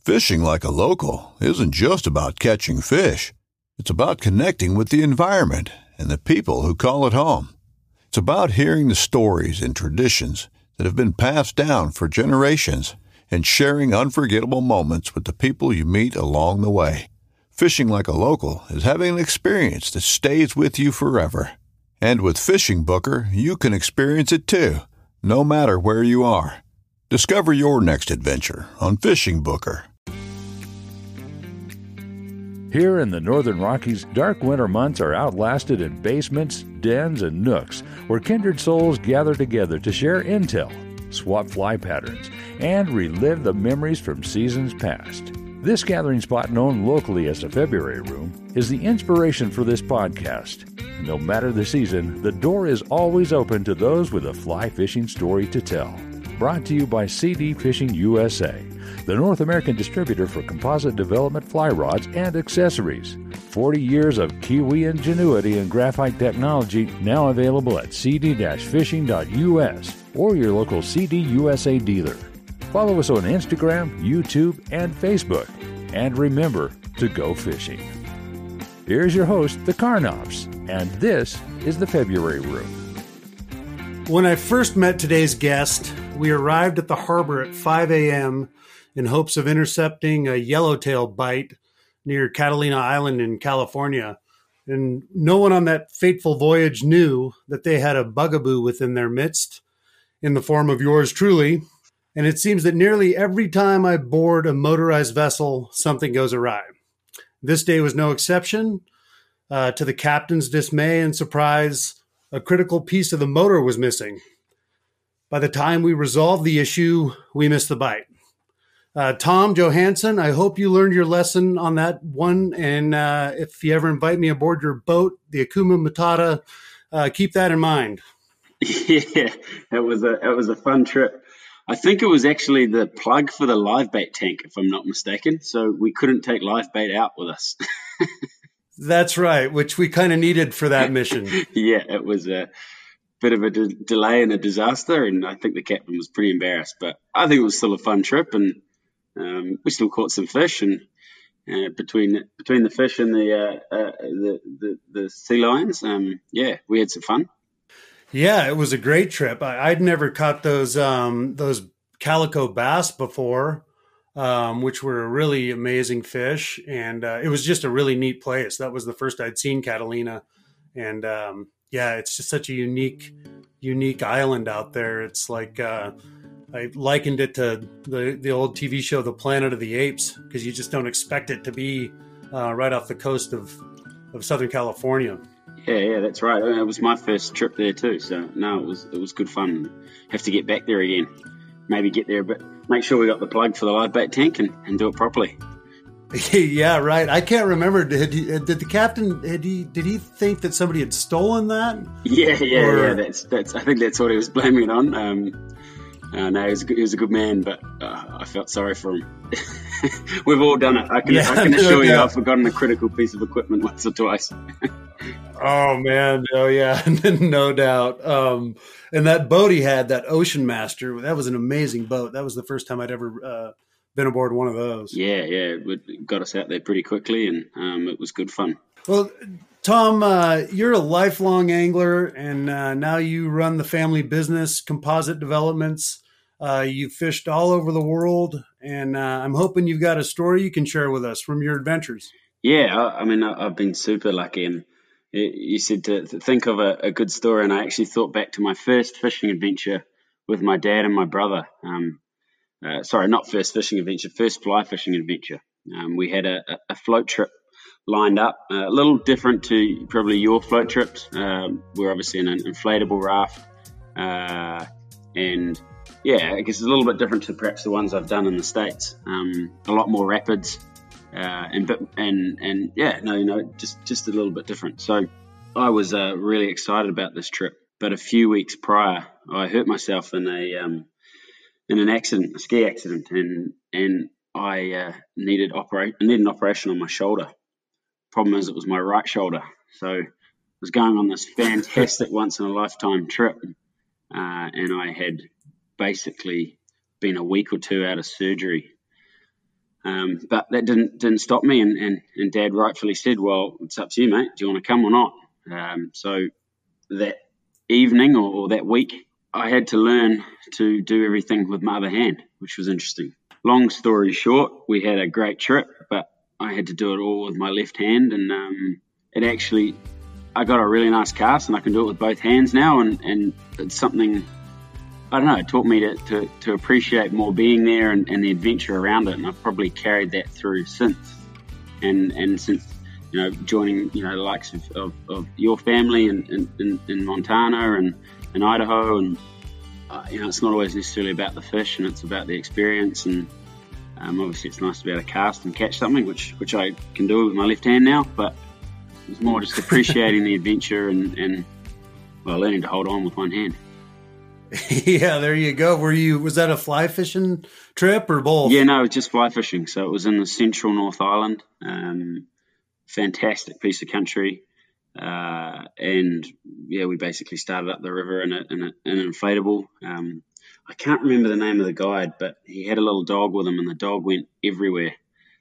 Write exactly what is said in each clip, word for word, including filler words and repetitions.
Fishing like a local isn't just about catching fish. It's about connecting with the environment and the people who call it home. It's about hearing the stories and traditions that have been passed down for generations and sharing unforgettable moments with the people you meet along the way. Fishing like a local is having an experience that stays with you forever. And with Fishing Booker, you can experience it too, no matter where you are. Discover your next adventure on Fishing Booker. Here in the Northern Rockies, dark winter months are outlasted in basements, dens, and nooks where kindred souls gather together to share intel, swap fly patterns, and relive the memories from seasons past. This gathering spot, known locally as the February Room, is the inspiration for this podcast. No matter the season, the door is always open to those with a fly fishing story to tell. Brought to you by C D Fishing U S A, the North American distributor for composite development fly rods and accessories. forty years of Kiwi ingenuity and graphite technology now available at c d fishing dot u s or your local C D U S A dealer. Follow us on Instagram, YouTube, and Facebook. And remember to go fishing. Here's your host, the Karnoffs, and this is the February Room. When I first met today's guest, we arrived at the harbor at five a.m. in hopes of intercepting a yellowtail bite near Catalina Island in California. And no one on that fateful voyage knew that they had a bugaboo within their midst in the form of yours truly. And it seems that nearly every time I board a motorized vessel, something goes awry. This day was no exception. Uh, to the captain's dismay and surprise, a critical piece of the motor was missing. By the time we resolved the issue, we missed the bite. Uh, Tom Johansson, I hope you learned your lesson on that one. And uh, if you ever invite me aboard your boat, the Akuma Matata, uh, keep that in mind. Yeah, it was a it was a fun trip. I think it was actually the plug for the live bait tank, if I'm not mistaken. So we couldn't take live bait out with us. That's right, which we kind of needed for that mission. Yeah, it was a bit of a de- delay and a disaster, and I think the captain was pretty embarrassed. But I think it was still a fun trip, and um, we still caught some fish. And uh, between between the fish and the uh, uh, the, the the sea lions, um, yeah, we had some fun. Yeah, it was a great trip. I, I'd never caught those um, those calico bass before, um, which were a really amazing fish. And uh, it was just a really neat place. That was the first I'd seen Catalina. And um, yeah, it's just such a unique, unique island out there. It's like uh, I likened it to the, the old T V show, The Planet of the Apes, because you just don't expect it to be uh, right off the coast of, of Southern California. Yeah, yeah, that's right. It was my first trip there too, so no, it was it was good fun. Have to get back there again. Maybe get there, but make sure we got the plug for the live bait tank and, and do it properly. Yeah, right. I can't remember. Did he, did the captain did he did he think that somebody had stolen that? Yeah, yeah, or... yeah. That's that's. I think that's what he was blaming it on. Um, uh, no, he was, a good, he was a good man, but uh, I felt sorry for him. We've all done it. I can yeah, I can assure no, you, I've forgotten a critical piece of equipment once or twice. Oh man, oh yeah, no doubt. Um, and that boat he had, that Ocean Master, that was an amazing boat. That was the first time I'd ever uh, been aboard one of those. Yeah, yeah, it got us out there pretty quickly, and um, it was good fun. Well, Tom, uh, you're a lifelong angler, and uh, now you run the family business, Composite Developments. Uh, you've fished all over the world, and uh, I'm hoping you've got a story you can share with us from your adventures. Yeah, I, I mean, I, I've been super lucky, and you said to, to think of a, a good story, and I actually thought back to my first fishing adventure with my dad and my brother. Um, uh, sorry, not first fishing adventure, first fly fishing adventure. Um, we had a, a float trip lined up, uh, a little different to probably your float trips. Um, we're obviously in an inflatable raft, uh, and yeah, I guess it's a little bit different to perhaps the ones I've done in the States. Um, a lot more rapids. Uh, and and and yeah, no, you know, just just a little bit different. So I was uh, really excited about this trip. But a few weeks prior, I hurt myself in a um, in an accident, a ski accident, and and I uh, needed operate needed an operation on my shoulder. Problem is, it was my right shoulder. So I was going on this fantastic once in a lifetime trip, uh, and I had basically been a week or two out of surgery. Um, but that didn't didn't stop me, and, and, and Dad rightfully said, well, it's up to you, mate. Do you want to come or not? Um, so that evening or, or that week, I had to learn to do everything with my other hand, which was interesting. Long story short, we had a great trip, but I had to do it all with my left hand, and um, it actually, I got a really nice cast, and I can do it with both hands now, and, and it's something, I don't know, it taught me to, to, to appreciate more being there and, and the adventure around it, and I've probably carried that through since. And and since, you know, joining, you know, the likes of, of, of your family in, in, in Montana and in Idaho, and, uh, you know, it's not always necessarily about the fish, and it's about the experience, and um, obviously it's nice to be able to cast and catch something, which, which I can do with my left hand now, but it's more just appreciating the adventure and, and, well, learning to hold on with one hand. Yeah, there you go. Were you, was that a fly fishing trip or both? Yeah, no, it was just fly fishing. So it was in the central North Island. Um, fantastic piece of country. Uh, and yeah, we basically started up the river in, a, in, a, in an inflatable. Um, I can't remember the name of the guide, but he had a little dog with him, and the dog went everywhere.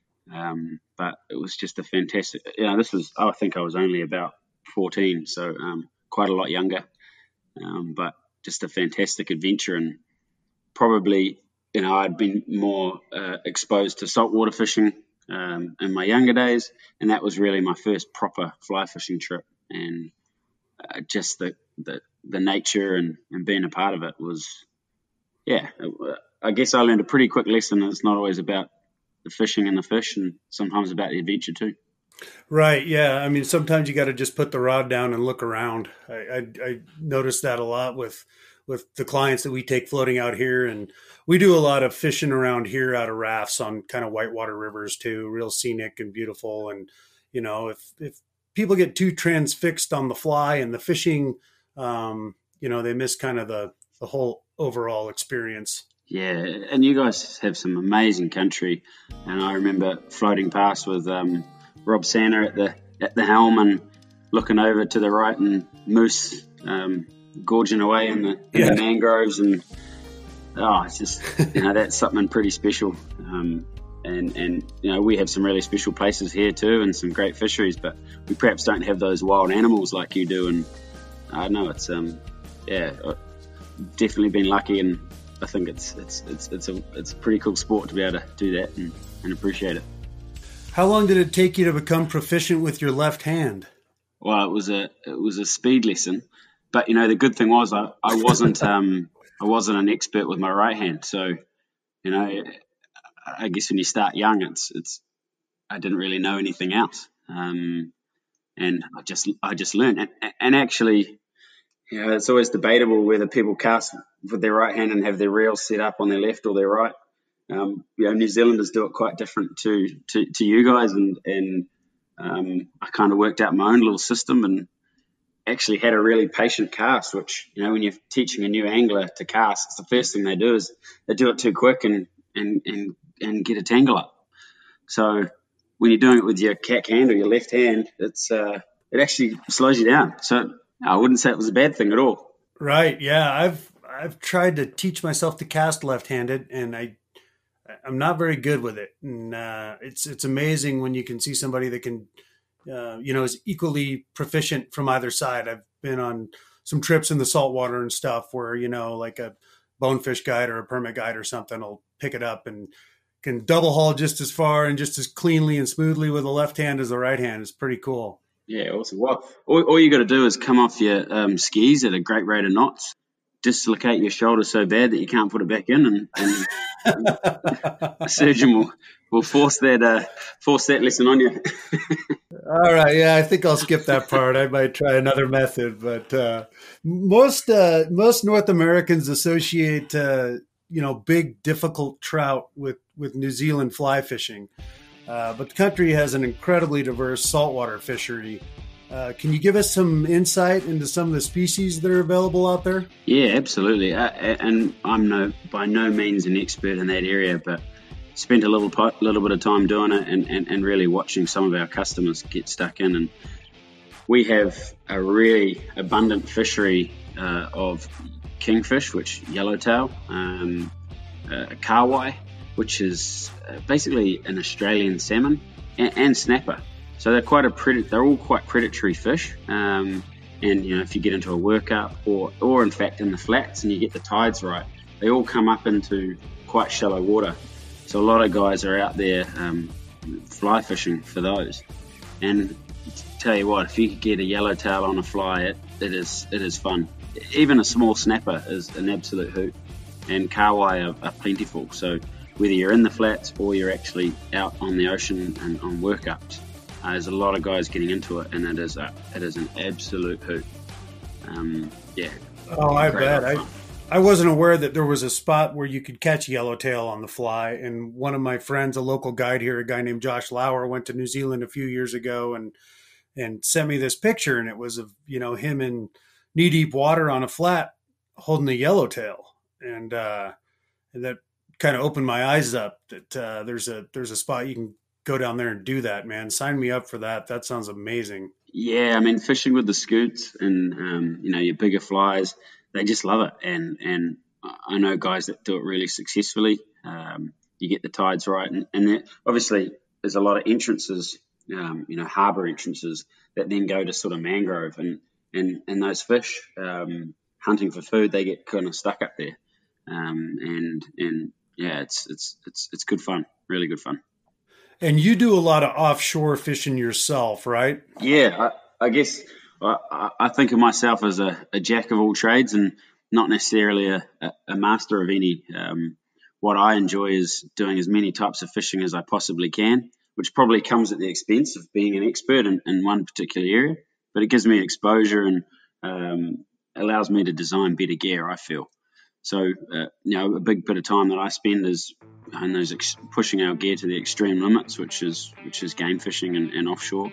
Um, but it was just a fantastic, you know, this was, I think I was only about fourteen, so um, quite a lot younger. Um, but just a fantastic adventure, and probably, you know, I'd been more uh, exposed to saltwater fishing um, in my younger days, and that was really my first proper fly fishing trip. And uh, just the, the the nature and, and being a part of it was, yeah, I guess I learned a pretty quick lesson. It's not always about the fishing and the fish, and sometimes about the adventure too. Right. Yeah. I mean, sometimes you got to just put the rod down and look around. I, I, I noticed that a lot with, with the clients that we take floating out here. And we do a lot of fishing around here out of rafts on kind of whitewater rivers too, real scenic and beautiful. And, you know, if, if people get too transfixed on the fly and the fishing, um, you know, they miss kind of the, the whole overall experience. Yeah, and you guys have some amazing country. And I remember floating past with um, Rob Sanner at the at the helm and looking over to the right, and moose um, gorging away in the, in yeah. the mangroves, and oh, it's just, you know, that's something pretty special. Um, and and you know, we have some really special places here too, and some great fisheries, but we perhaps don't have those wild animals like you do. And I don't know, it's um yeah, definitely been lucky, and I think it's it's it's it's a it's a pretty cool sport to be able to do that and, and appreciate it. How long did it take you to become proficient with your left hand? Well, it was a it was a speed lesson, but you know, the good thing was I, I wasn't um I wasn't an expert with my right hand, so you know, I guess when you start young, it's it's I didn't really know anything else, um, and I just I just learned, and, and actually, you know, it's always debatable whether people cast with their right hand and have their reels set up on their left or their right. Um, you know, New Zealanders do it quite different to, to, to you guys, and, and um, I kind of worked out my own little system and actually had a really patient cast, which, you know, when you're teaching a new angler to cast, it's the first thing they do is they do it too quick and, and, and, and get a tangle up. So when you're doing it with your cack hand or your left hand, it's uh, it actually slows you down. So I wouldn't say it was a bad thing at all. Right. Yeah. I've, I've tried to teach myself to cast left-handed, and I, I'm not very good with it. And uh, it's it's amazing when you can see somebody that can, uh, you know, is equally proficient from either side. I've been on some trips in the saltwater and stuff where, you know, like a bonefish guide or a permit guide or something will pick it up and can double haul just as far and just as cleanly and smoothly with the left hand as the right hand. It's pretty cool. Yeah, awesome. Well, all, all you got to do is come off your um, skis at a great rate of knots, dislocate your shoulder so bad that you can't put it back in, and, and, and a surgeon will, will force that uh, force that lesson on you. All right, yeah, I think I'll skip that part. I might try another method, but uh, most uh, most North Americans associate uh, you know, big difficult trout with with New Zealand fly fishing, uh, but the country has an incredibly diverse saltwater fishery. Uh, can you give us some insight into some of the species that are available out there? Yeah, absolutely. Uh, and I'm no by no means an expert in that area, but spent a little little bit of time doing it and, and, and really watching some of our customers get stuck in. And we have a really abundant fishery uh, of kingfish, which yellowtail, um, uh, kahawai, which is uh, basically an Australian salmon and, and snapper. So they're quite a pred- they're all quite predatory fish. Um, and you know, if you get into a workup or or in fact in the flats and you get the tides right, they all come up into quite shallow water. So a lot of guys are out there um, fly fishing for those. And tell you what, if you could get a yellowtail on a fly, it, it is it is fun. Even a small snapper is an absolute hoot. And kahawai are, are plentiful. So whether you're in the flats or you're actually out on the ocean and on workups, uh, there's a lot of guys getting into it, and it is a, it is an absolute hoot. Um, yeah. Oh, I bet. I, I wasn't aware that there was a spot where you could catch yellowtail on the fly. And one of my friends, a local guide here, a guy named Josh Lauer, went to New Zealand a few years ago and and sent me this picture, and it was of, you know, him in knee deep water on a flat holding a yellowtail. And, uh, and that kind of opened my eyes up that uh, there's a there's a spot you can go down there and do that, man. Sign me up for that. That sounds amazing. Yeah, I mean, fishing with the scoots and, um, you know, your bigger flies, they just love it. And and I know guys that do it really successfully. Um, you get the tides right. And, and there, obviously, there's a lot of entrances, um, you know, harbour entrances that then go to sort of mangrove. And, and, and those fish, um, hunting for food, they get kind of stuck up there. Um, and, and yeah, it's, it's, it's, it's good fun, really good fun. And you do a lot of offshore fishing yourself, right? Yeah, I, I guess I, I think of myself as a, a jack of all trades and not necessarily a, a master of any. Um, what I enjoy is doing as many types of fishing as I possibly can, which probably comes at the expense of being an expert in, in one particular area, but it gives me exposure and um, allows me to design better gear, I feel. So, uh, you know, a big bit of time that I spend is in those ex- pushing our gear to the extreme limits, which is which is game fishing and, and offshore.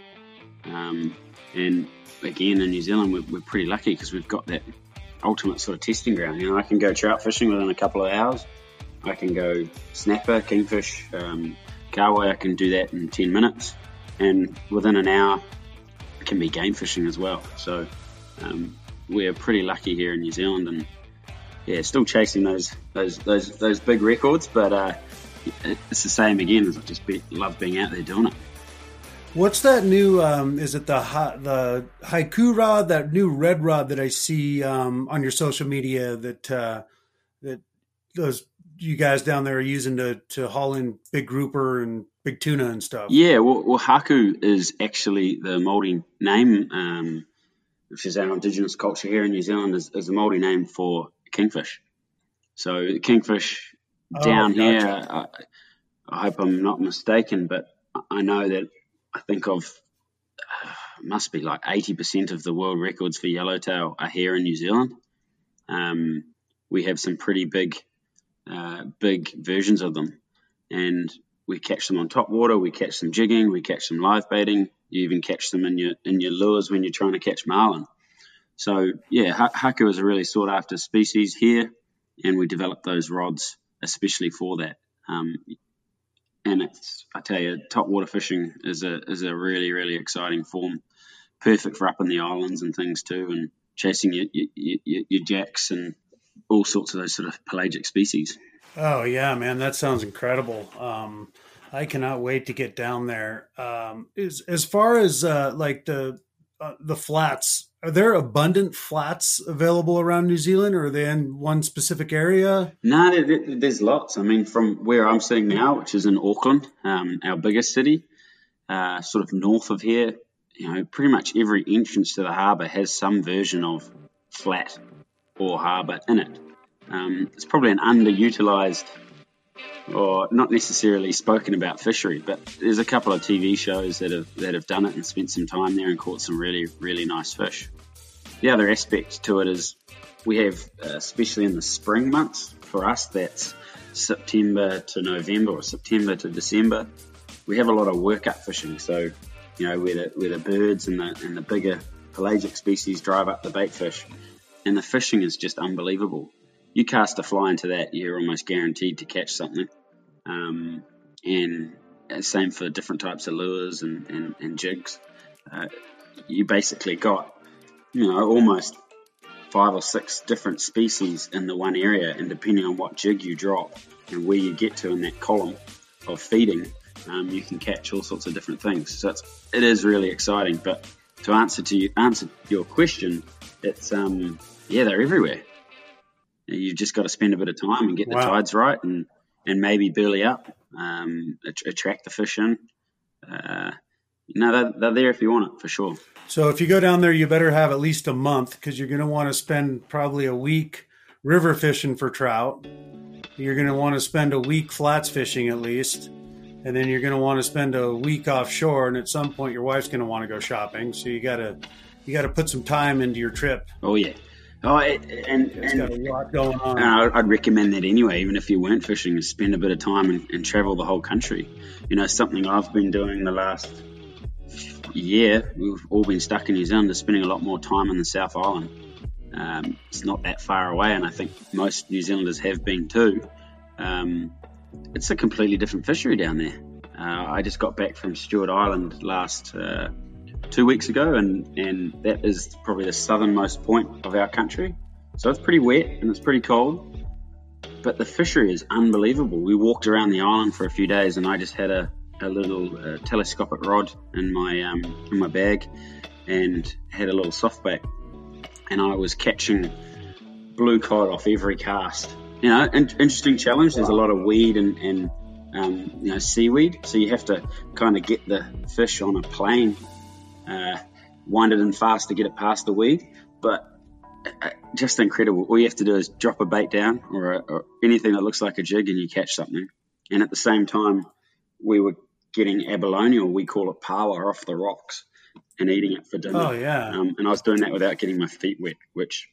Um, and again, in New Zealand, we're, we're pretty lucky because we've got that ultimate sort of testing ground. You know, I can go trout fishing within a couple of hours. I can go snapper, kingfish, um, kahawai. I can do that in ten minutes, and within an hour, I can be game fishing as well. So um, we're pretty lucky here in New Zealand, and yeah, still chasing those those those those big records, but uh, it's the same again. I just be, love being out there doing it. What's that new? Um, is it the the haiku rod? That new red rod that I see um, on your social media that uh, that those you guys down there are using to to haul in big grouper and big tuna and stuff. Yeah, well, well haku is actually the Māori name, um, which is our indigenous culture here in New Zealand, is, is the Māori name for kingfish. So kingfish down oh, gotcha. here, I, I hope I'm not mistaken, but I know that I think of uh, must be like eighty percent of the world records for yellowtail are here in New Zealand. Um, we have some pretty big, uh, big versions of them, and we catch them on top water. We catch them jigging. We catch them live baiting. You even catch them in your in your lures when you're trying to catch marlin. So yeah, haku is a really sought after species here, and we developed those rods especially for that. Um, and it's, I tell you, top water fishing is a is a really really exciting form, perfect for up in the islands and things too, and chasing your your, your, your jacks and all sorts of those sort of pelagic species. Oh yeah, man, that sounds incredible. Um, I cannot wait to get down there. Um, as as far as uh, like the uh, the flats, are there abundant flats available around New Zealand, or are they in one specific area? No, there, there's lots. I mean, from where I'm sitting now, which is in Auckland, um, our biggest city, uh, sort of north of here, you know, pretty much every entrance to the harbour has some version of flat or harbour in it. Um, it's probably an underutilised or not necessarily spoken about fishery, but there's a couple of T V shows that have that have done it and spent some time there and caught some really, really nice fish. The other aspect to it is we have, uh, especially in the spring months, for us that's September to November or September to December, we have a lot of work-up fishing. So, you know, where the, where the birds and the, and the bigger pelagic species drive up the bait fish, and the fishing is just unbelievable. You cast a fly into that, you're almost guaranteed to catch something. Um, and same for different types of lures and, and, and jigs. Uh, you basically got, you know, almost five or six different species in the one area, and depending on what jig you drop, and where you get to in that column of feeding, um, you can catch all sorts of different things. So it's, it is really exciting. But to answer to you, answer your question, it's um, yeah, they're everywhere. You've just got to spend a bit of time and get the Wow. tides right, and, and maybe burley up, um, attract the fish in. Uh, no, they're, they're there if you want it, for sure. So if you go down there, you better have at least a month, because you're going to want to spend probably a week river fishing for trout. You're going to want to spend a week flats fishing at least. And then you're going to want to spend a week offshore. And at some point, your wife's going to want to go shopping. So you got to you got to put some time into your trip. Oh, yeah. Oh, and, and, It's got a lot going on. and I'd recommend that anyway, even if you weren't fishing, is spend a bit of time and, and travel the whole country. You know, something I've been doing the last year, we've all been stuck in New Zealand, is spending a lot more time in the South Island. Um, it's not that far away, and I think most New Zealanders have been too. Um, it's a completely different fishery down there. Uh, I just got back from Stewart Island last uh, two weeks ago, and, and that is probably the southernmost point of our country. So it's pretty wet and it's pretty cold, but the fishery is unbelievable. We walked around the island for a few days, and I just had a, a little uh, telescopic rod in my um, in my bag, and had a little softback, and I was catching blue cod off every cast. You know, in- interesting challenge. There's a lot of weed and, and um, you know, seaweed, so you have to kind of get the fish on a plane, uh, wind it in fast to get it past the weed, but uh, just incredible. All you have to do is drop a bait down or, a, or anything that looks like a jig, and you catch something. And at the same time, we were getting abalone, or we call it pawa, off the rocks and eating it for dinner. Oh, yeah. Um, and I was doing that without getting my feet wet, which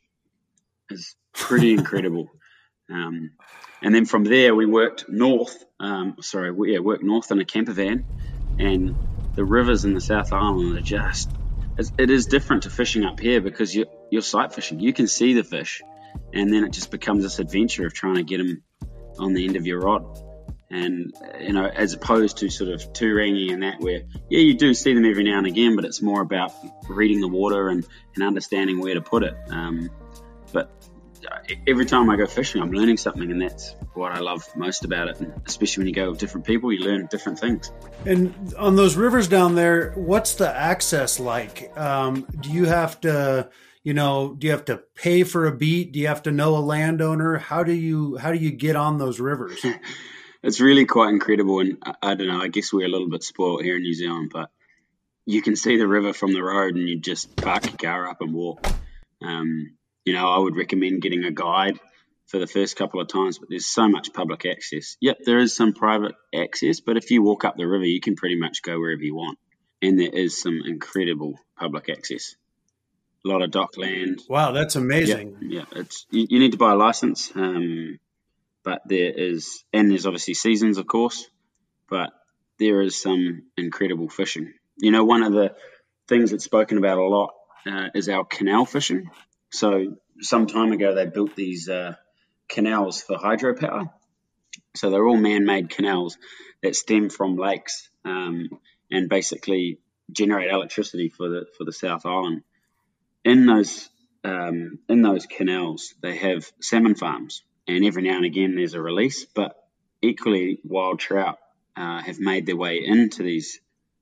is pretty incredible. Um, and then from there, we worked north. Um, sorry, we yeah, worked north in a camper van, and the rivers in the South Island are just, it's, it is different to fishing up here, because you're, you're sight fishing. You can see the fish, and then it just becomes this adventure of trying to get them on the end of your rod. And, you know, as opposed to sort of touringing and that, where, yeah, you do see them every now and again, but it's more about reading the water and, and understanding where to put it. Um, but every time I go fishing, I'm learning something, and that's what I love most about it. And especially when you go with different people, you learn different things. And on those rivers down there, what's the access like? Um, do you have to, you know, do you have to pay for a beat? Do you have to know a landowner? How do you how do you get on those rivers? It's really quite incredible, and I, I don't know, I guess we're a little bit spoiled here in New Zealand, but you can see the river from the road, and you just park your car up and walk. Um, you know, I would recommend getting a guide for the first couple of times, but there's so much public access. Yep, there is some private access, but if you walk up the river, you can pretty much go wherever you want, and there is some incredible public access. A lot of dock land. Wow, that's amazing. Yeah, yeah, it's you, you need to buy a license. Um, But there is, and there's obviously seasons, of course, but there is some incredible fishing. You know, one of the things that's spoken about a lot uh, is our canal fishing. So some time ago, they built these uh, canals for hydropower. So they're all man-made canals that stem from lakes um, and basically generate electricity for the for the South Island. In those um, in those canals, they have salmon farms. And every now and again there's a release, but equally wild trout uh, have made their way into these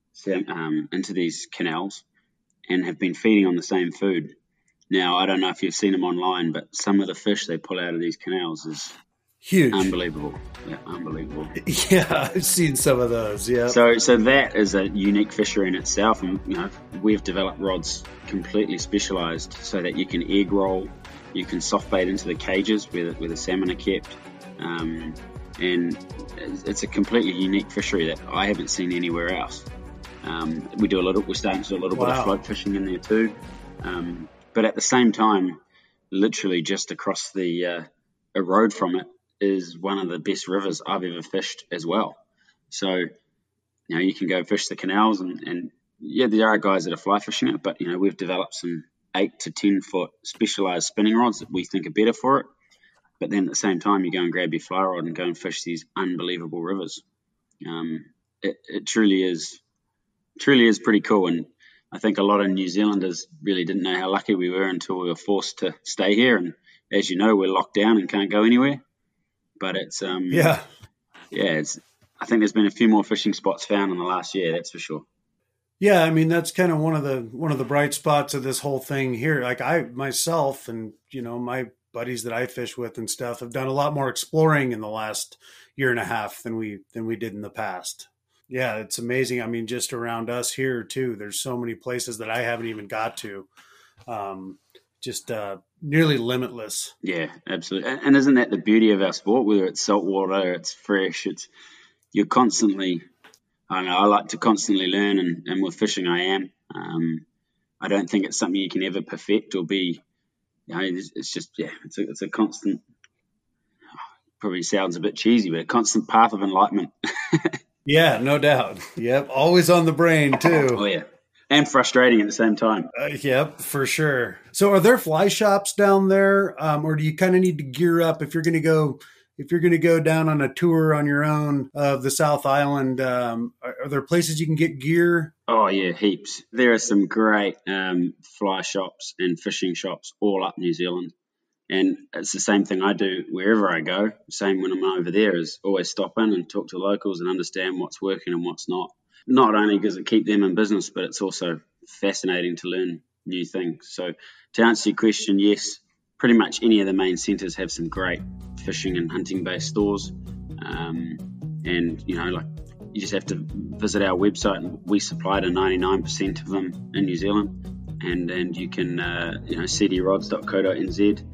um, into these canals and have been feeding on the same food. Now, I don't know if you've seen them online, but some of the fish they pull out of these canals is Huge. unbelievable. Yeah, unbelievable. Yeah, I've seen some of those. Yeah. So, so that is a unique fishery in itself, and you know we've developed rods completely specialised so that you can egg roll. You can soft bait into the cages where, where the salmon are kept, um, and it's a completely unique fishery that I haven't seen anywhere else. Um, we do a little, we're starting to do a little Wow. bit of float fishing in there too, um, but at the same time, literally just across the uh, a road from it is one of the best rivers I've ever fished as well. So, you know, you can go fish the canals, and, and yeah, there are guys that are fly fishing it, but you know, we've developed some eight to ten foot specialized spinning rods that we think are better for it. But then at the same time, you go and grab your fly rod and go and fish these unbelievable rivers. Um, it, it truly is, truly is pretty cool. And I think a lot of New Zealanders really didn't know how lucky we were until we were forced to stay here. And as you know, we're locked down and can't go anywhere. but it's um yeah, yeah, it's. I think there's been a few more fishing spots found in the last year. That's for sure. Yeah, I mean that's kind of one of the one of the bright spots of this whole thing here. Like I myself and you know my buddies that I fish with and stuff have done a lot more exploring in the last year and a half than we than we did in the past. Yeah, it's amazing. I mean, just around us here too, there's so many places that I haven't even got to. Um, just uh, nearly limitless. Yeah, absolutely. And, and isn't that the beauty of our sport? Whether it's saltwater, it's fresh, it's you're constantly. I don't know. I like to constantly learn, and, and with fishing, I am. Um, I don't think it's something you can ever perfect or be. You know, it's, it's just yeah, it's a, it's a constant. Probably sounds a bit cheesy, but a constant path of enlightenment. Yeah, no doubt. Yep, always on the brain too. Oh yeah, and frustrating at the same time. Uh, yep, for sure. So, are there fly shops down there, um, or do you kind of need to gear up if you're going to go? If you're going to go down on a tour on your own of the South Island, um, are, are there places you can get gear? Oh, yeah, heaps. There are some great um, fly shops and fishing shops all up New Zealand. And it's the same thing I do wherever I go. Same when I'm over there is always stop in and talk to locals and understand what's working and what's not. Not only does it keep them in business, but it's also fascinating to learn new things. So to answer your question, yes, pretty much any of the main centres have some great fishing and hunting based stores, um, and you know, like you just have to visit our website, and we supply to ninety-nine percent of them in New Zealand, and and you can uh, you know c d rods dot co dot n z,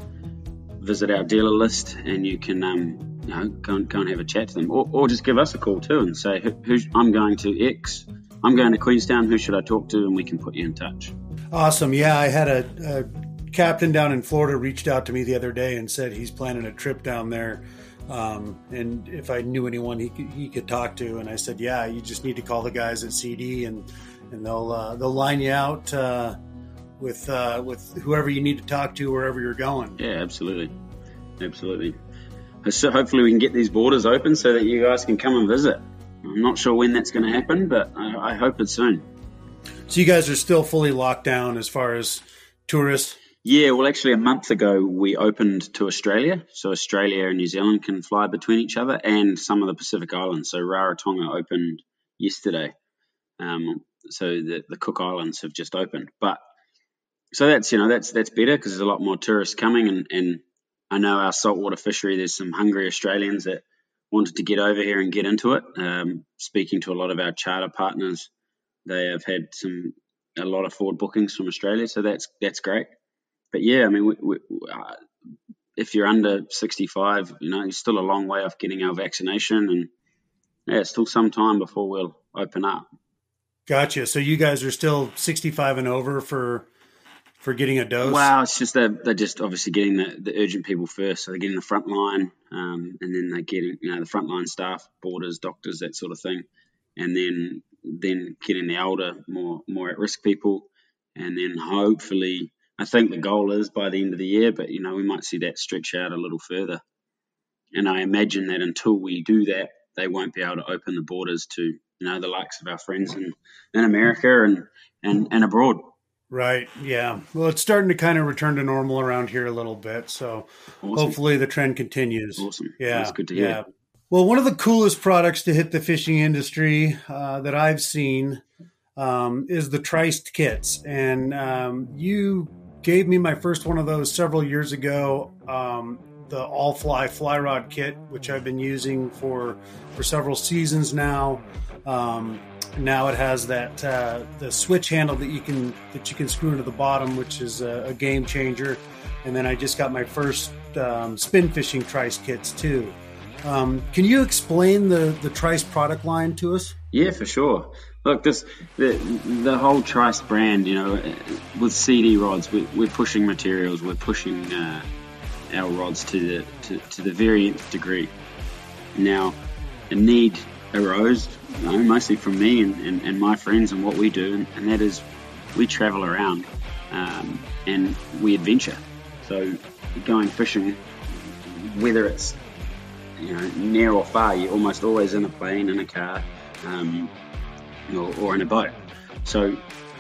visit our dealer list, and you can um, you know go and, go and have a chat to them, or, or just give us a call too and say who, who I'm going to X, I'm going to Queenstown, who should I talk to, and we can put you in touch. Awesome. Yeah, I had a, a captain down in Florida reached out to me the other day and said he's planning a trip down there, um, and if I knew anyone he could, he could talk to. And I said, yeah, you just need to call the guys at C D, and and they'll uh, they'll line you out uh, with uh, with whoever you need to talk to wherever you're going. Yeah, absolutely, absolutely. So hopefully we can get these borders open so that you guys can come and visit. I'm not sure when that's going to happen, but I, I hope it's soon. So you guys are still fully locked down as far as tourists? Yeah, well, actually, a month ago we opened to Australia, so Australia and New Zealand can fly between each other, and some of the Pacific Islands. So Rarotonga opened yesterday, um, so the, the Cook Islands have just opened. But so that's you know that's that's better because there's a lot more tourists coming, and, and I know our saltwater fishery. There's some hungry Australians that wanted to get over here and get into it. Um, speaking to a lot of our charter partners, they have had some a lot of forward bookings from Australia, so that's that's great. But yeah, I mean, we, we, uh, if you're under sixty-five, you know, you're still a long way off getting our vaccination, and yeah, it's still some time before we'll open up. Gotcha. So you guys are still sixty-five and over for for getting a dose? Wow, it's just they're, they're just obviously getting the, the urgent people first. So they're getting the front line, um, and then they're getting you know the frontline staff, boarders, doctors, that sort of thing, and then then getting the older, more more at risk people, and then hopefully. I think the goal is by the end of the year, but, you know, we might see that stretch out a little further. And I imagine that until we do that, they won't be able to open the borders to, you know, the likes of our friends in, in America and, and, and abroad. Right, yeah. Well, it's starting to kind of return to normal around here a little bit, so awesome. Hopefully the trend continues. Awesome. Yeah, that's good to hear. Yeah. Well, one of the coolest products to hit the fishing industry uh, that I've seen um, is the Triced kits. And um, you gave me my first one of those several years ago, um, the All Fly Fly Rod kit, which I've been using for for several seasons now. Um, now it has that uh, the switch handle that you can that you can screw into the bottom, which is a, a game changer. And then I just got my first um, spin fishing Trice kits too. Um, can you explain the the Trice product line to us? Yeah, for sure. Look, this the the whole Trice brand, you know, with C D rods, we're, we're pushing materials, we're pushing uh, our rods to the to, to the very nth degree. Now, a need arose, you know, mostly from me and, and, and my friends and what we do, and, and that is we travel around um, and we adventure. So going fishing, whether it's you know near or far, you're almost always in a plane, in a car. Um, Or, or in a boat. So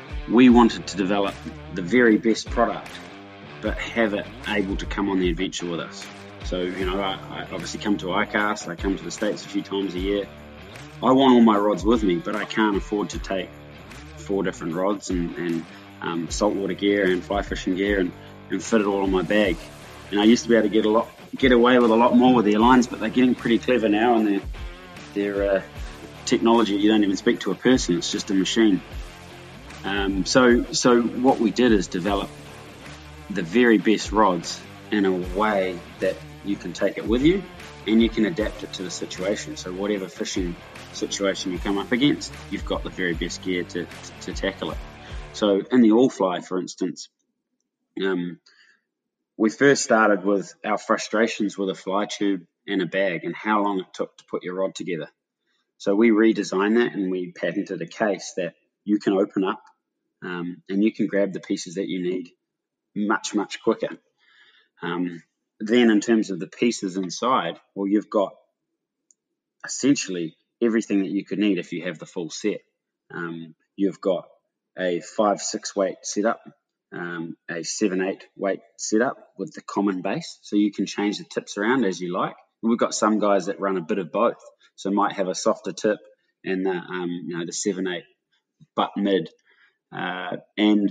we wanted to develop the very best product, but have it able to come on the adventure with us. So, you know, I, I obviously come to I CAST, I come to the States a few times a year. I want all my rods with me, but I can't afford to take four different rods and, and um, saltwater gear and fly fishing gear and, and fit it all in my bag. And I used to be able to get a lot, get away with a lot more with the airlines, but they're getting pretty clever now, and they're, they're uh, technology, you don't even speak to a person, it's just a machine. Um, so, so what we did is develop the very best rods in a way that you can take it with you and you can adapt it to the situation. So whatever fishing situation you come up against, you've got the very best gear to, to, to tackle it. So in the All Fly, for instance, um, we first started with our frustrations with a fly tube and a bag and how long it took to put your rod together. So we redesigned that and we patented a case that you can open up um, and you can grab the pieces that you need much, much quicker. Um, then in terms of the pieces inside, well, you've got essentially everything that you could need if you have the full set. Um, you've got a five, six weight setup, um, a seven, eight weight setup with the common base. So you can change the tips around as you like. And we've got some guys that run a bit of both. So might have a softer tip and the, um, you know, the seven, eight butt mid. Uh, and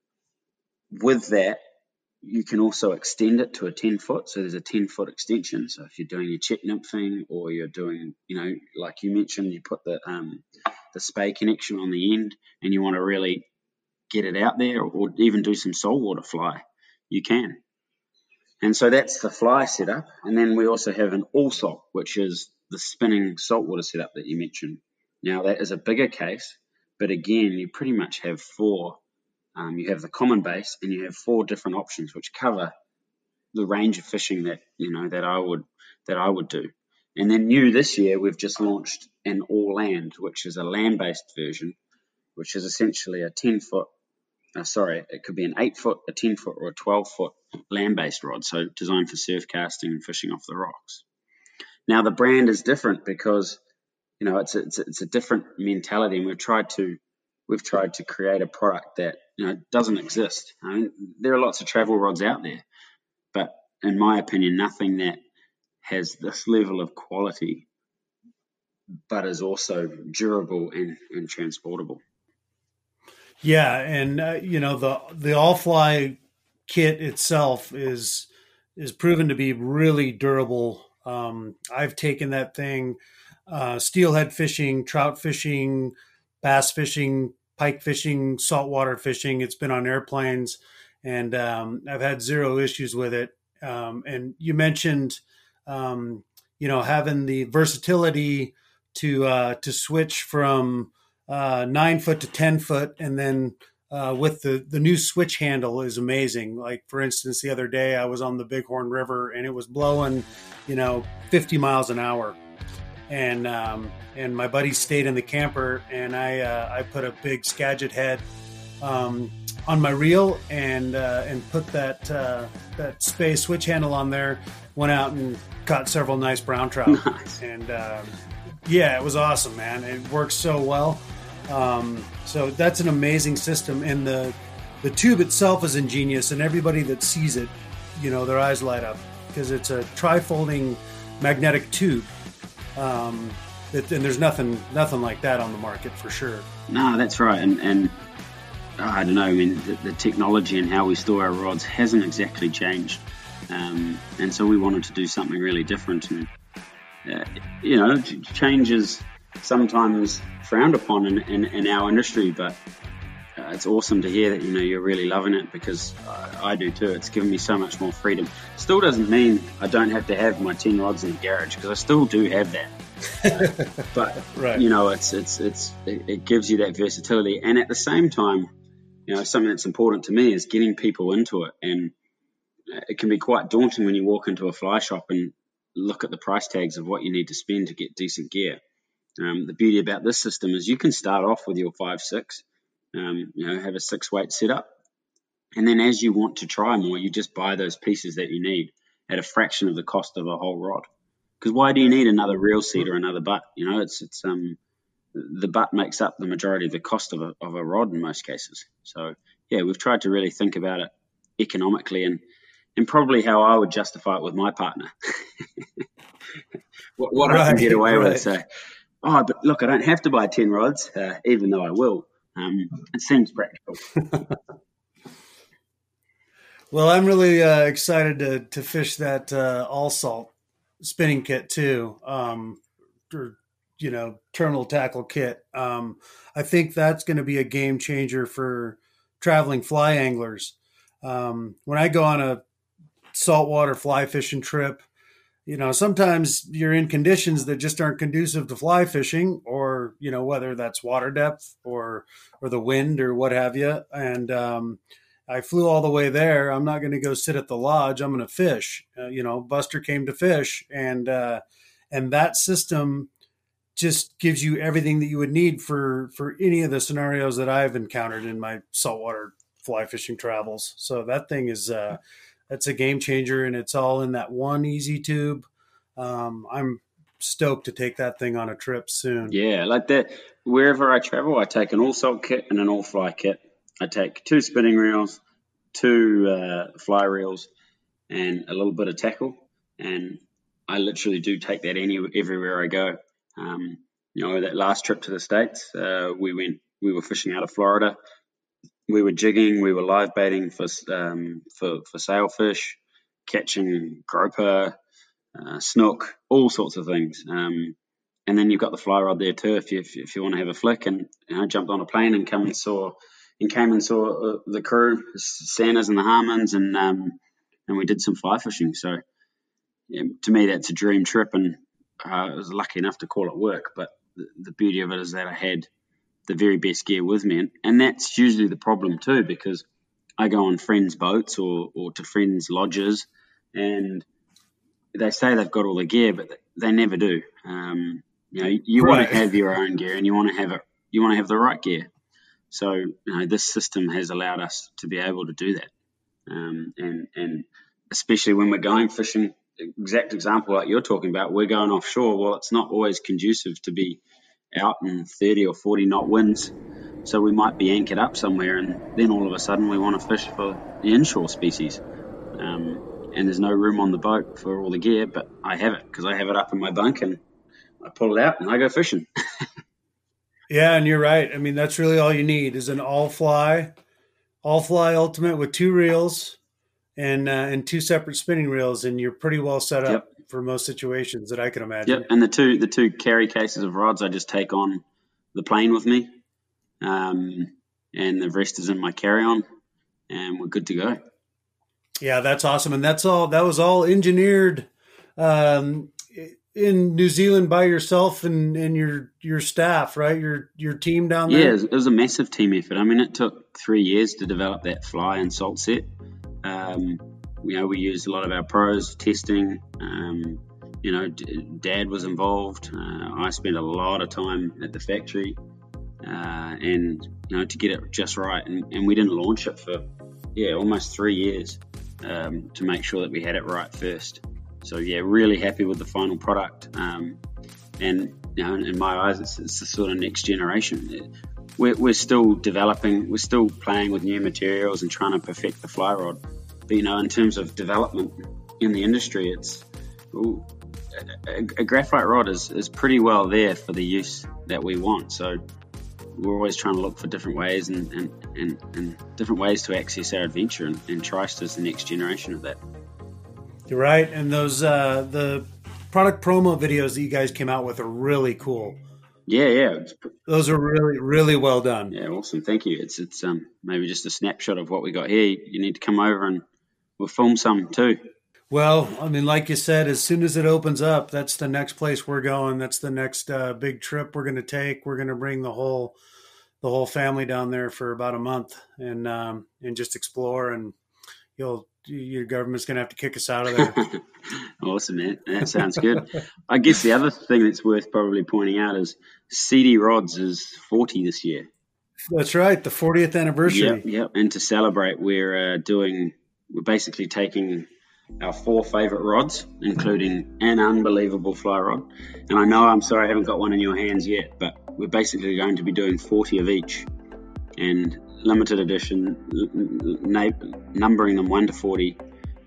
with that, you can also extend it to a ten foot. So there's a ten foot extension. So if you're doing your check nymphing or you're doing, you know, like you mentioned, you put the, um, the spay connection on the end and you want to really get it out there or even do some saltwater fly, you can. And so that's the fly setup. And then we also have an all salt, which is the spinning saltwater setup that you mentioned. Now that is a bigger case, but again, you pretty much have four. Um, you have the common base and you have four different options which cover the range of fishing that, you know, that I would, that I would do. And then new this year, we've just launched an all land, which is a land-based version, which is essentially a ten foot, uh, sorry, it could be an eight foot, a ten foot or a twelve foot land-based rod. So designed for surf casting and fishing off the rocks. Now the brand is different because, you know, it's a, it's a, it's a different mentality, and we've tried to, we've tried to create a product that, you know, doesn't exist. I mean, there are lots of travel rods out there, but in my opinion, nothing that has this level of quality, but is also durable and, and transportable. Yeah, and uh, you know, the the All Fly kit itself is is proven to be really durable. Um, I've taken that thing uh, steelhead fishing, trout fishing, bass fishing, pike fishing, saltwater fishing. It's been on airplanes, and um, I've had zero issues with it. Um, and you mentioned, um, you know, having the versatility to uh, to switch from uh, nine foot to ten foot, and then uh, with the the new switch handle is amazing. Like for instance, the other day I was on the Bighorn River and it was blowing, you know, fifty miles an hour, and um, and my buddy stayed in the camper, and I uh, I put a big Skagit head um, on my reel and uh, and put that uh, that Spay switch handle on there. Went out and caught several nice brown trout, Nice. and um, yeah, it was awesome, man. It works so well. Um, so that's an amazing system, and the the tube itself is ingenious, and everybody that sees it, you know, their eyes light up because it's a tri-folding magnetic tube. Um, that, and there's nothing nothing like that on the market for sure. No, that's right. And, and I don't know, I mean, the, the technology and how we store our rods hasn't exactly changed. Um, and so we wanted to do something really different. And, uh, you know, change is sometimes frowned upon in, in, in our industry, but uh, it's awesome to hear that, you know, you're really loving it, because I, I do too. It's given me so much more freedom. Still doesn't mean I don't have to have my ten rods in the garage, because I still do have that. But, Right. you know, it's, it's, it's, it, it gives you that versatility. And at the same time, you know, something that's important to me is getting people into it. And it can be quite daunting when you walk into a fly shop and look at the price tags of what you need to spend to get decent gear. Um, the beauty about this system is you can start off with your five, six, um, you know, have a six weight setup. And then as you want to try more, you just buy those pieces that you need at a fraction of the cost of a whole rod. Because why do you need another reel seat or another butt? You know, it's, it's, um, the butt makes up the majority of the cost of a, of a rod in most cases. So yeah, we've tried to really think about it economically, and, and probably how I would justify it with my partner. what what Right, I can get away right. with. So, oh, but look, I don't have to buy ten rods, uh, even though I will. Um, it seems practical. Well, I'm really uh, excited to to fish that uh, all salt spinning kit too, um, or you know, terminal tackle kit. Um, I think that's going to be a game changer for traveling fly anglers. Um, when I go on a saltwater fly fishing trip, you know, sometimes you're in conditions that just aren't conducive to fly fishing, or you know, whether that's water depth or or the wind or what have you, and um, I flew all the way there. I'm not going to go sit at the lodge. I'm going to fish. Uh, you know, Buster came to fish, and uh, and that system just gives you everything that you would need for for any of the scenarios that I've encountered in my saltwater fly fishing travels. So that thing is uh, that's a game changer, and it's all in that one easy tube. Um, I'm stoked to take that thing on a trip soon. Yeah, like that. Wherever I travel, I take an all salt kit and an all fly kit. I take two spinning reels, two uh, fly reels, and a little bit of tackle. And I literally do take that any everywhere I go. Um, you know, that last trip to the States, uh, we went, we were fishing out of Florida. We were jigging, we were live baiting for um, for for sailfish, catching grouper, uh, snook, all sorts of things. Um, and then you've got the fly rod there too, if you if, if you want to have a flick. And you know, jumped on a plane and come and saw. And came and saw the crew, Santas and the Harmons, and um, and we did some fly fishing. So yeah, to me, that's a dream trip, and uh, I was lucky enough to call it work. But the, the beauty of it is that I had the very best gear with me, and, and that's usually the problem too, because I go on friends' boats or or to friends' lodges, and they say they've got all the gear, but they never do. Um, you know, you Right. want to have your own gear, and you want to have it. You want to have the right gear. So you know, this system has allowed us to be able to do that, um, and and especially when we're going fishing. Exact example like you're talking about, we're going offshore. Well, it's not always conducive to be out in thirty or forty knot winds, so we might be anchored up somewhere, and then all of a sudden we want to fish for the inshore species, um, and there's no room on the boat for all the gear, but I have it because I have it up in my bunk, and I pull it out and I go fishing. Yeah, and you're right. I mean, that's really all you need is an all fly, all fly ultimate with two reels and uh, and two separate spinning reels, and you're pretty well set up Yep. for most situations that I can imagine. Yep, and the two the two carry cases of rods I just take on the plane with me, um, and the rest is in my carry-on, and we're good to go. Yeah, that's awesome, and that's all. That was all engineered um, in New Zealand by yourself and, and your your staff, right? Your your team down Yeah, there. it was, it was a massive team effort. I mean, it took three years to develop that fly and salt set. Um, you know, we used a lot of our pros testing. Um, you know, D- Dad was involved. Uh, I spent a lot of time at the factory, uh, and you know, to get it just right. And, and we didn't launch it for yeah almost three years um, to make sure that we had it right first. So yeah, really happy with the final product. Um, and you know, in my eyes, it's, it's the sort of next generation. We're, we're still developing, we're still playing with new materials and trying to perfect the fly rod. But you know, in terms of development in the industry, it's ooh, a, a graphite rod is, is pretty well there for the use that we want. So we're always trying to look for different ways and, and, and, and different ways to access our adventure, and, and Tristar is the next generation of that. You're right, and those uh, the product promo videos that you guys came out with are really cool. Yeah, yeah, it's, Those are really really well done. yeah, awesome. Thank you. It's it's um maybe just a snapshot of what we got here. You need to come over and we'll film some too. Well, I mean, like you said, as soon as it opens up, that's the next place we're going. That's the next uh, big trip we're going to take. We're going to bring the whole the whole family down there for about a month and um, and just explore. And you'll your government's going to have to kick us out of there. Awesome, man. That sounds good. I guess the other thing that's worth probably pointing out is C D Rods is forty this year. That's right, the fortieth anniversary. Yep, yep. And to celebrate, we're uh, doing we're basically taking our four favorite rods, including an unbelievable fly rod. And I know, I'm sorry I haven't got one in your hands yet, but we're basically going to be doing forty of each, and limited edition, n- n- numbering them one to forty,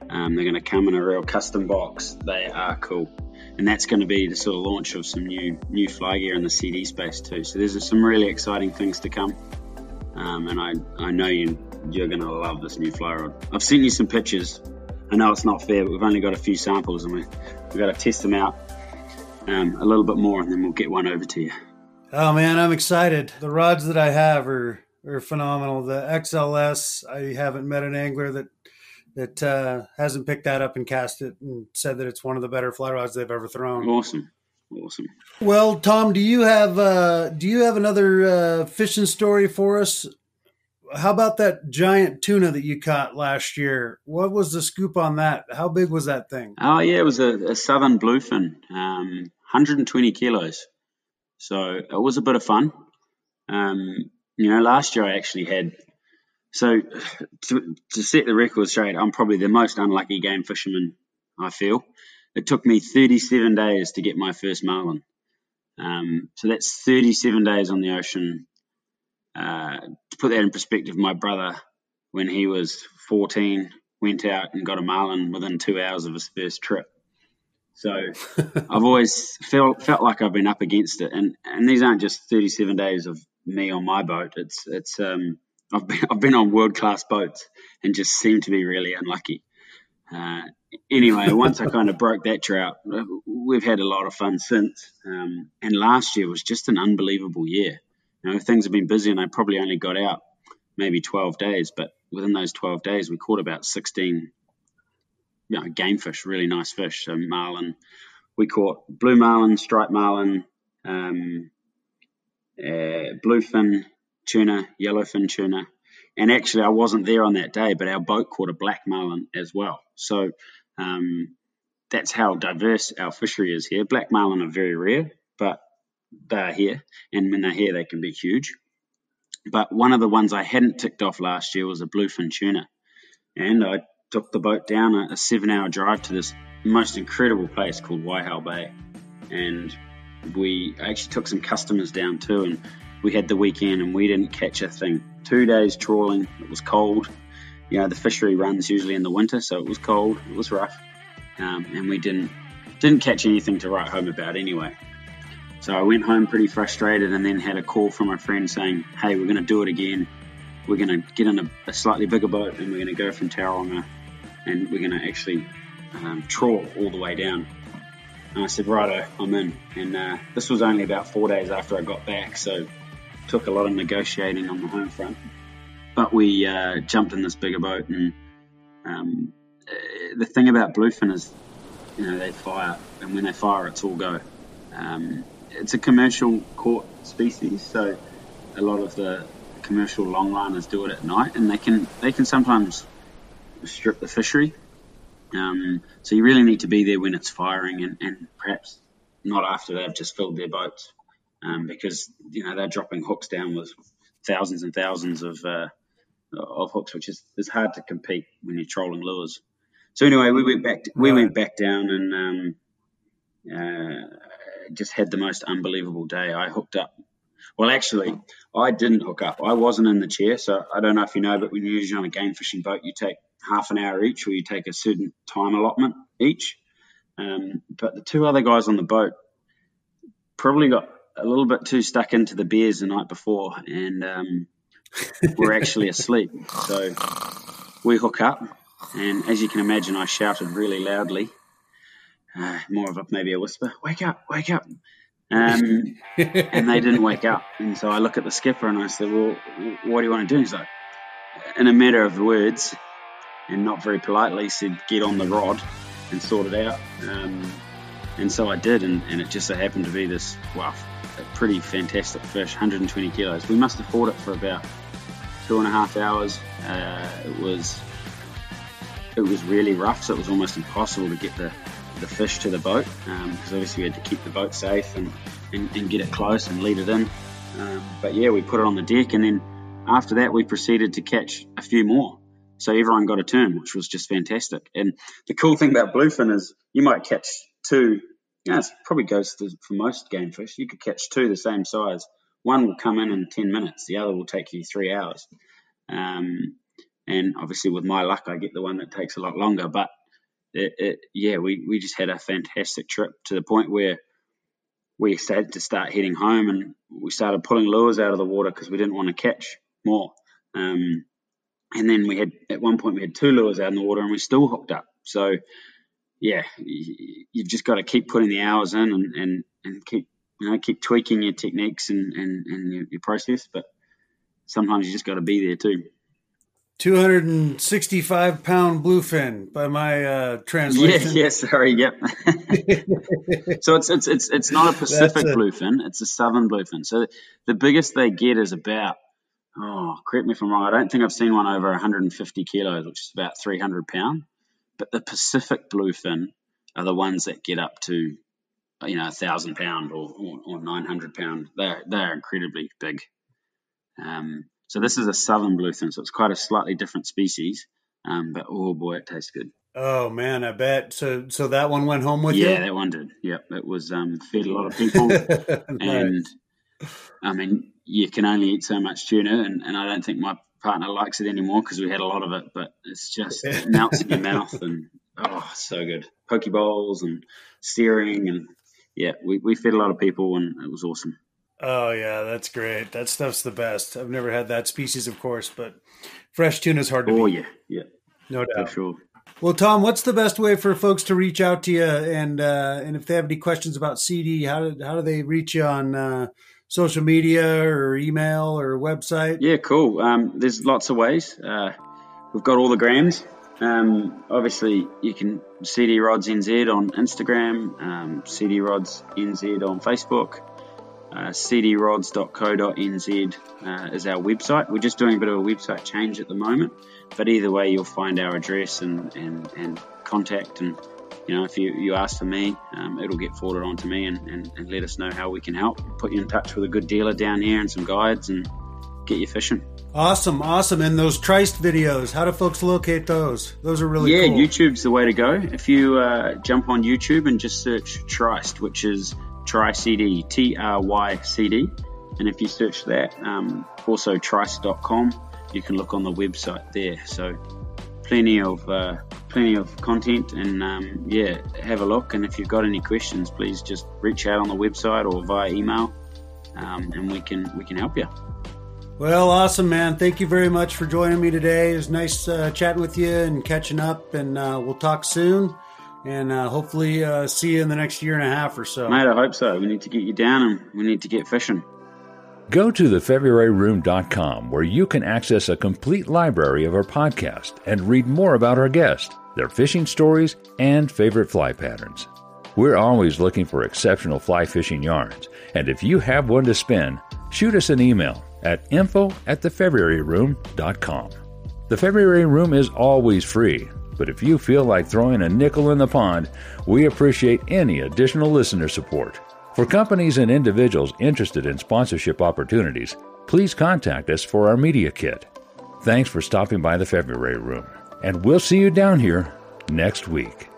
Um, they're going to come in a real custom box. They are cool. And that's going to be the sort of launch of some new new fly gear in the C D space too. So there's some really exciting things to come. Um, and I, I know you, you're going to love this new fly rod. I've sent you some pictures. I know it's not fair, but we've only got a few samples and we, we've got to test them out um, a little bit more, and then we'll get one over to you. Oh, man, I'm excited. The rods that I have are, are phenomenal. The X L S, I haven't met an angler that that uh, hasn't picked that up and cast it and said that it's one of the better fly rods they've ever thrown. Awesome. Awesome. Well, Tom, do you have uh, do you have another uh, fishing story for us? How about that giant tuna that you caught last year? What was the scoop on that? How big was that thing? Oh, yeah, it was a, a southern bluefin, um, one hundred twenty kilos. So it was a bit of fun. Um, you know, last year I actually had, so to, to set the record straight, I'm probably the most unlucky game fisherman, I feel. It took me thirty-seven days to get my first marlin. Um, so that's thirty-seven days on the ocean. Uh, to put that in perspective, my brother, when he was fourteen, went out and got a marlin within two hours of his first trip. So I've always felt felt like I've been up against it, and, and these aren't just thirty-seven days of me on my boat. It's it's um I've been I've been on world class boats and just seem to be really unlucky. Uh, anyway, once I kind of broke that drought, we've had a lot of fun since. Um, and last year was just an unbelievable year. You know, things have been busy, and I probably only got out maybe twelve days, but within those twelve days, we caught about sixteen, you know, game fish, really nice fish. So marlin, we caught blue marlin, striped marlin, um, uh, bluefin tuna, yellowfin tuna. And actually, I wasn't there on that day, but our boat caught a black marlin as well. So um, that's how diverse our fishery is here. Black marlin are very rare, but they are here. And when they're here, they can be huge. But one of the ones I hadn't ticked off last year was a bluefin tuna. And I took the boat down a, a seven-hour drive to this most incredible place called Waihau Bay. And we actually took some customers down too, and we had the weekend and we didn't catch a thing. Two days trawling, it was cold. You know, the fishery runs usually in the winter, so it was cold, it was rough. Um, and we didn't didn't catch anything to write home about anyway. So I went home pretty frustrated, and then had a call from a friend saying, hey, we're going to do it again. We're going to get in a, a slightly bigger boat, and we're going to go from Tauranga, and we're going to actually um, trawl all the way down. And I said, righto, I'm in. And uh, this was only about four days after I got back, so took a lot of negotiating on the home front. But we uh, jumped in this bigger boat, and um, the thing about bluefin is, you know, they fire, and when they fire, it's all go. Um, it's a commercial caught species, so a lot of the commercial longliners do it at night, and they can they can sometimes strip the fishery. Um, so you really need to be there when it's firing, and, and perhaps not after they've just filled their boats. Um, because, you know, they're dropping hooks down with thousands and thousands of uh, of hooks, which is, is hard to compete when you're trolling lures. So anyway, we went back we went back down and um, uh, just had the most unbelievable day. I hooked up. Well, actually, I didn't hook up. I wasn't in the chair, so I don't know if you know, but when you're usually on a game fishing boat, you take half an hour each, or you take a certain time allotment each. Um, but the two other guys on the boat probably got a little bit too stuck into the beers the night before, and um, were actually asleep. So we hook up, and as you can imagine, I shouted really loudly, uh, more of a, maybe a whisper, wake up, wake up. Um, and they didn't wake up. And so I look at the skipper and I said, well, what do you want to do? He's like, in a matter of words, and not very politely, said, get on the rod and sort it out. Um, and so I did, and, and it just so happened to be this, wow, a pretty fantastic fish, one hundred twenty kilos. We must have fought it for about two and a half hours. Uh, it was it was really rough, so it was almost impossible to get the, the fish to the boat, because um, obviously we had to keep the boat safe and, and, and get it close and lead it in. Um, but yeah, we put it on the deck, and then after that we proceeded to catch a few more. So everyone got a turn, which was just fantastic. And the cool thing about bluefin is you might catch two, you know, it probably goes to, for most game fish, you could catch two the same size. One will come in in ten minutes, the other will take you three hours. Um, and obviously with my luck, I get the one that takes a lot longer. But it, it, yeah, we, we just had a fantastic trip to the point where we had to start heading home, and we started pulling lures out of the water because we didn't want to catch more. Um, and then we had, at one point, we had two lures out in the water, and we still hooked up. So, yeah, you've just got to keep putting the hours in and, and, and keep, you know, keep tweaking your techniques and, and, and your, your process. But sometimes you just got to be there too. two hundred sixty-five pound bluefin by my uh, translation. Yeah, yeah, sorry, yep. So it's it's it's it's not a Pacific a... bluefin; it's a southern bluefin. So the biggest they get is about, oh, correct me if I'm wrong, I don't think I've seen one over one hundred fifty kilos, which is about three hundred pounds. But the Pacific bluefin are the ones that get up to, you know, one thousand pound or, or, or nine hundred pound. They're, they're incredibly big. Um, so this is a southern bluefin, so it's quite a slightly different species. Um, but, oh, boy, it tastes good. Oh, man, I bet. So so that one went home with yeah, you? Yeah, that one did. Yep, it was um, fed a lot of people. Nice. And, I mean, you can only eat so much tuna, and, and I don't think my partner likes it anymore because we had a lot of it, but it's just, it melts in your mouth, and, oh, so good. Poke bowls and steering, and, yeah, we, we fed a lot of people, and it was awesome. Oh, yeah, that's great. That stuff's the best. I've never had that species, of course, but fresh tuna is hard to oh, beat. Oh, yeah, yeah. No doubt. For sure. Well, Tom, what's the best way for folks to reach out to you? And uh, and if they have any questions about C D, how do, how do they reach you on uh, social media or email or website? Yeah, cool. Um, there's lots of ways. Uh, we've got all the grams. Um, obviously, you can C D Rods N Z on Instagram, um, C D Rods N Z on Facebook. Uh, c d rods dot co dot n z uh, is our website. We're just doing a bit of a website change at the moment, but either way you'll find our address and, and, and contact, and you know, if you, you ask for me, um, it'll get forwarded on to me, and, and, and let us know how we can help, put you in touch with a good dealer down here and some guides, and get you fishing. Awesome, awesome. And those Trist videos, how do folks locate those? Those are really yeah, cool. Yeah, YouTube's the way to go. If you uh, jump on YouTube and just search Trist, which is Try C D, T R Y C D, and if you search that, um, also trist dot com, you can look on the website there. So plenty of uh, plenty of content, and um, yeah, have a look. And if you've got any questions, please just reach out on the website or via email, um, and we can we can help you. Well, awesome, man. Thank you very much for joining me today. It was nice uh, chatting with you and catching up, and uh, we'll talk soon. And uh, hopefully uh, see you in the next year and a half or so. Mate, I hope so. We need to get you down, and we need to get fishing. Go to the february room dot com, where you can access a complete library of our podcast and read more about our guests, their fishing stories, and favorite fly patterns. We're always looking for exceptional fly fishing yarns, and if you have one to spin, shoot us an email at info at the february room dot com. The February Room is always free, but if you feel like throwing a nickel in the pond, we appreciate any additional listener support. For companies and individuals interested in sponsorship opportunities, please contact us for our media kit. Thanks for stopping by the February Room, and we'll see you down here next week.